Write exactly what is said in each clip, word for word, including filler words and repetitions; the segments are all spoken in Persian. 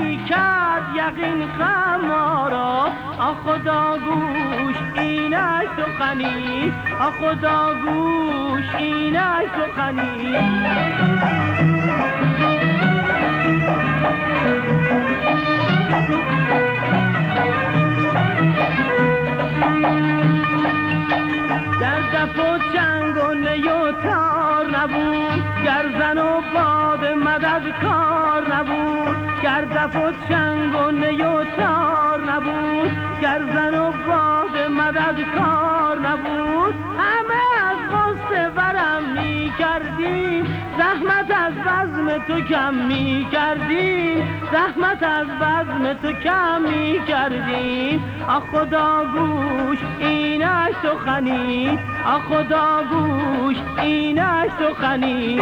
میکرد یقین غم ما را. آ خدا گوش اینک سخنی، آ خدا گوش اینک سخنی. در دف و چنگ و نی و تار نبود، گر زن و باد مدد کار نبود. گر دف و چنگ و نی و تار نبود، گر زن و باد مدد کار نبود. همه از غصه ورم می کردیم، زحمت از بزم تو کم می کردیم، زحمت از بزم تو کم می کردیم. آ خدا گوش اینک سخنی، آ خدا گوش اینک سخنی.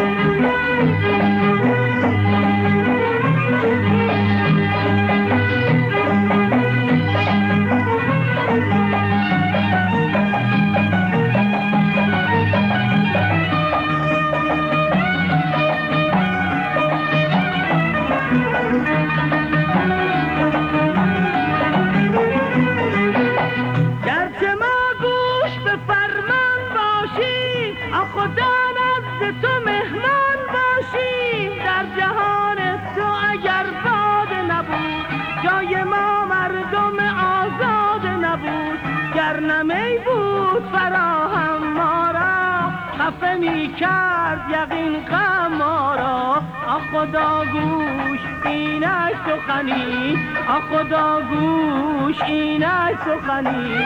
گرچه ما گوش به فرمان باشیم، آ خدا نزد تو مهمان باشیم. در جهان تو اگر باد نبود، جای ما مردم آزاد نبود. گر نمی بود فراهم ما را، خفه می کرد یقین غم ما را. آ خدا گوش اینک سخنی، آ خدا گوش اینک سخنی.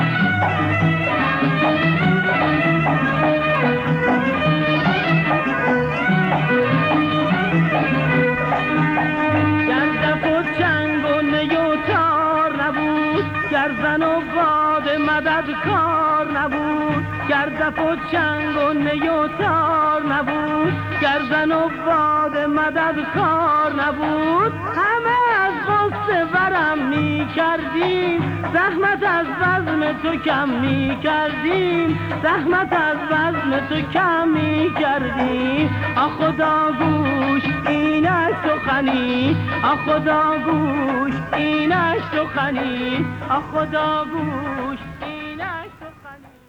گر دف و چنگ و نی و تار نبود، گر زن و باد مدد کار نبود. گر دف و چنگ و نی و تار نبود، گر زن و باد مدد کار نبود. همه از غصه ورم می کردیم، زحمت از بزم تو کم می کردیم، زحمت از بزم تو کم می کردیم. آ خدا گوش اینک سخنی، آ خدا گوش اینک سخنی، آ خدا گوش اینک سخنی.